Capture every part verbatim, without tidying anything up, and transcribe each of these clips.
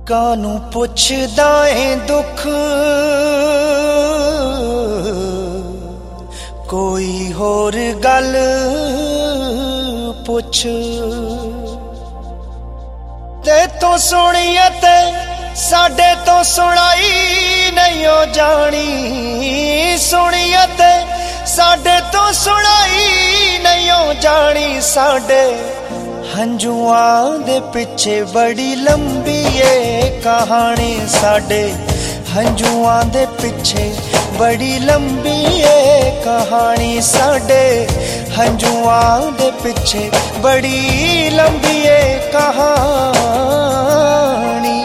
कानू पुछदा है दुख कोई होर गल पुछ ते तो सुनिए ते साडे तो सुनाई नहीं हो जानी सुनिए ते साडे तो सुनाई नहीं हो जानी साडे हंजुआं दे पिछे बड़ी लंबी है कहानी साडे हंजुआं दे पिछे बड़ी लंबी है कहानी साडे हंजुआं दे पिछे बड़ी लंबी है कहानी।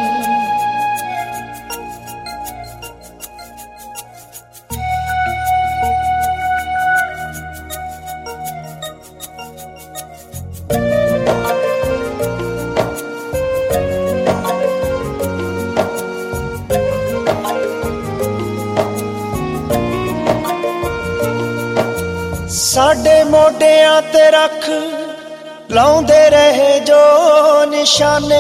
साडे मोढियां ते रख लाउंदे रहे जो निशाने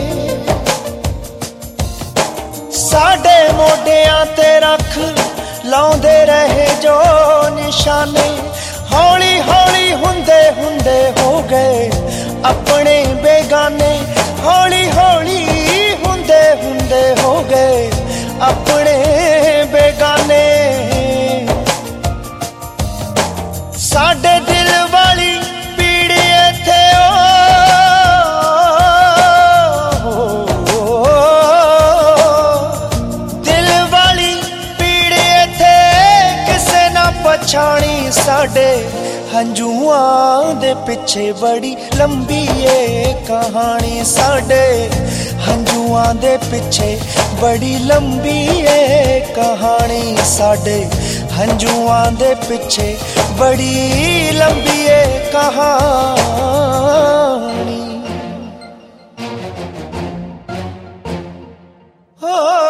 साडे मोढियां ते रख लाउंदे रहे जो निशाने हौली हौली हुंदे हुंदे हो गए अपने बेगाने हौली हौली हुंदे हुंदे हो गए अपने बेगाने साडे दिल वाली पीड़ी थे ओ, दिल वाली पीड़ी थे किसे ना पछाणी साडे हंजुआं दे पिछे बड़ी लंबी है कहानी साडे हंजुआं दे पिछे बड़ी लंबी है कहानी साडे हंजुआं दे पिछे बड़ी लंबी है कहानी। हो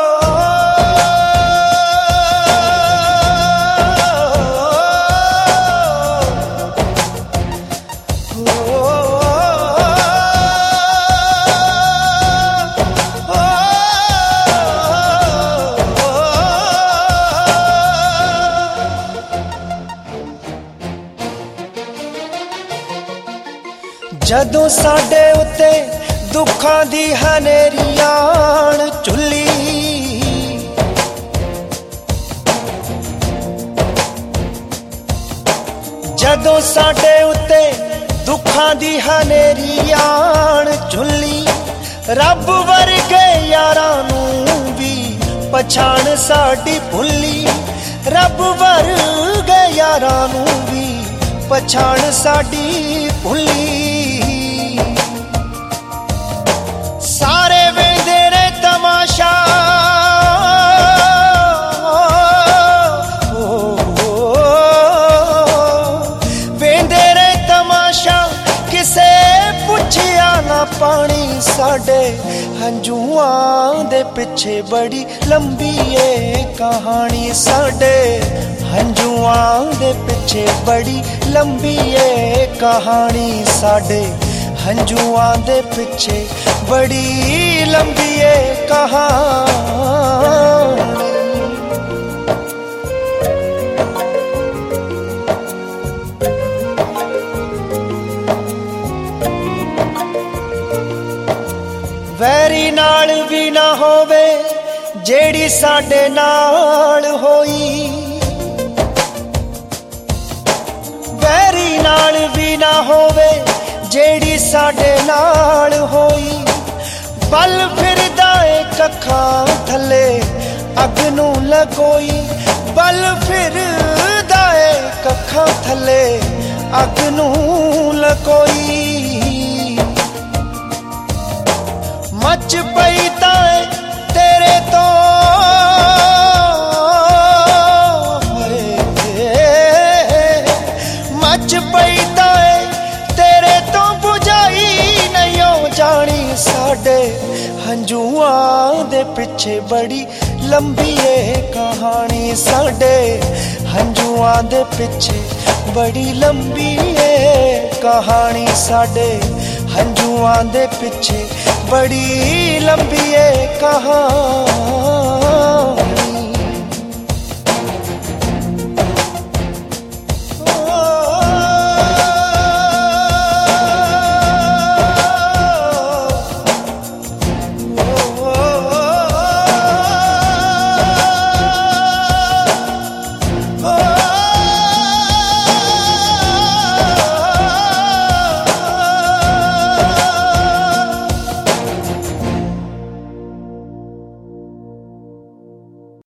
जदों साडे उत्ते दुखां दी हनेरियां चुल्ली जदों साडे उत्ते दुखां दी हनेरियां चुल्ली रब वर्गे यारां नूं भी पछाण साडी भुल्ली रब वर्गे यारां नूं भी पछाण साडी भुल्ली सारे वेंदे ने तमाशा ओ, ओ, वेंदे ने तमाशा किसे पुछया ना पानी साडे हंजुआं दे पिछे बड़ी लंबी है कहानी साडे हंजुआं दे पिछे बड़ी लंबी है कहानी साडे हंजुआं दे पिछे बड़ी लंबी है कहानी। वैरी नाल भी ना होवे जेड़ी साडे नाल होई वैरी नाल भी ना होवे जेड़ी साडे नाल होई बल फिरदा ए कखां थले अग नूं लगोई बल फिरदा ए कखां थले अग नूं लगोई मच पई ताए तेरे तो मच पई ताए तेरे तो बुझाई नहीं हो जानी साडे हंजुआं दे पिछे बड़ी लंबी है कहानी साडे हंजुआं दे पिछे बड़ी लंबी है कहानी साडे हंजुआं दे पिछे बड़ी लंबी है कहानी।